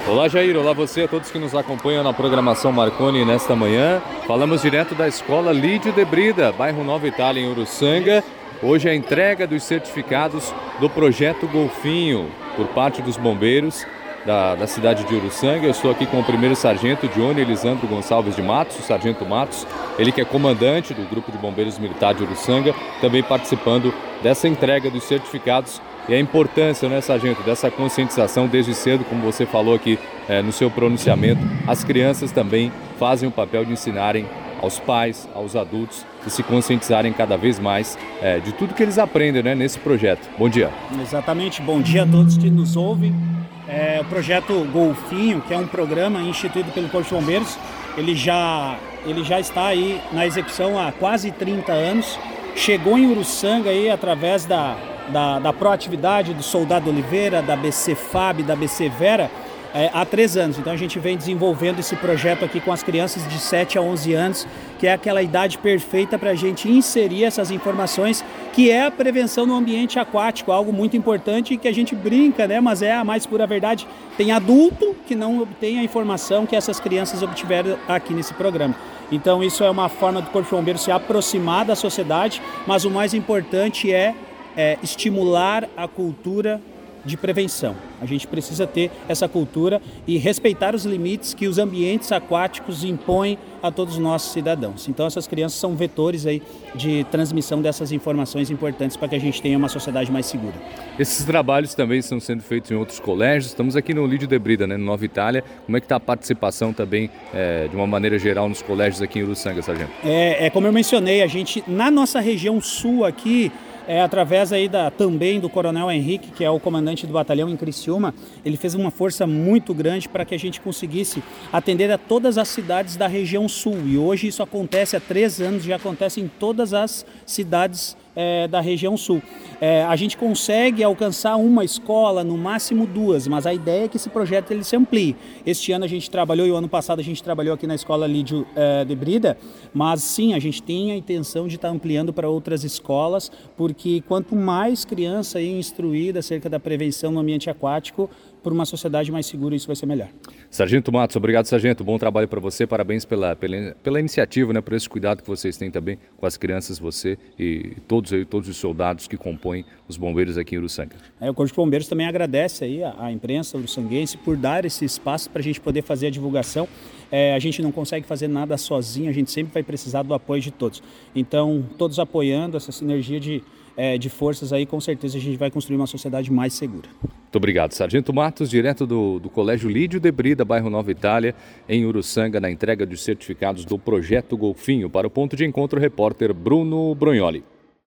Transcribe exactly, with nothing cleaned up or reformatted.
Olá Jair, olá você, a todos que nos acompanham na programação Marconi nesta manhã. Falamos direto da escola Lídio de Brida, bairro Nova Itália, em Uruçanga. Hoje é a entrega dos certificados do projeto Golfinho por parte dos bombeiros da, da cidade de Uruçanga. Eu estou aqui com o primeiro sargento Johnny Elisandro Gonçalves de Matos, o sargento Matos, ele que é comandante do grupo de bombeiros militar de Uruçanga, também participando dessa entrega dos certificados. E a importância, né, sargento, dessa conscientização desde cedo, como você falou aqui é, no seu pronunciamento, as crianças também fazem o papel de ensinarem aos pais, aos adultos e se conscientizarem cada vez mais é, de tudo que eles aprendem, né, nesse projeto. Bom dia. Exatamente, bom dia a todos que nos ouvem. É, o projeto Golfinho, que é um programa instituído pelo Corpo de Bombeiros, ele já, ele já está aí na execução há quase trinta anos. Chegou em Uruçanga aí através da Da, da proatividade do Soldado Oliveira, da B C Fab, da B C Vera, é, há três anos. Então a gente vem desenvolvendo esse projeto aqui com as crianças de sete a onze anos, que é aquela idade perfeita para a gente inserir essas informações, que é a prevenção no ambiente aquático, algo muito importante e que a gente brinca, né? Mas é a mais pura verdade. Tem adulto que não obtém a informação que essas crianças obtiveram aqui nesse programa. Então isso é uma forma do Corpo de Bombeiros se aproximar da sociedade, mas o mais importante é É, estimular a cultura de prevenção. A gente precisa ter essa cultura e respeitar os limites que os ambientes aquáticos impõem a todos os nossos cidadãos. Então essas crianças são vetores aí de transmissão dessas informações importantes para que a gente tenha uma sociedade mais segura. Esses trabalhos também estão sendo feitos em outros colégios. Estamos aqui no Lídio de Brida, né, no Nova Itália. Como é que está a participação também, é, de uma maneira geral, nos colégios aqui em Uruçanga, sargento? É, é como eu mencionei, a gente, na nossa região sul aqui, É, através aí da, também do Coronel Henrique, que é o comandante do batalhão em Criciúma, ele fez uma força muito grande para que a gente conseguisse atender a todas as cidades da região sul. E hoje isso acontece há três anos, já acontece em todas as cidades é, da região sul. É, a gente consegue alcançar uma escola, no máximo duas, mas a ideia é que esse projeto ele se amplie. Este ano a gente trabalhou, e o ano passado a gente trabalhou aqui na escola Lídio é, de Brida, mas sim, a gente tem a intenção de estar ampliando para outras escolas, porque quanto mais criança aí instruída acerca da prevenção no ambiente aquático, por uma sociedade mais segura, isso vai ser melhor. Sargento Matos, obrigado, sargento. Bom trabalho para você, parabéns pela, pela, pela iniciativa, né, por esse cuidado que vocês têm também com as crianças, você e todos, aí, todos os soldados que compõem os bombeiros aqui em Uruçanga. É, o Corpo de Bombeiros também agradece aí a, a imprensa uruçanguense por dar esse espaço para a gente poder fazer a divulgação. É, a gente não consegue fazer nada sozinho, a gente sempre vai precisar do apoio de todos. Então, todos apoiando essa sinergia de, é, de forças aí, com certeza a gente vai construir uma sociedade mais segura. Muito obrigado, sargento Matos, direto do, do Colégio Lídio de Brida, bairro Nova Itália, em Uruçanga, na entrega dos certificados do Projeto Golfinho. Para o Ponto de Encontro, repórter Bruno Brognoli.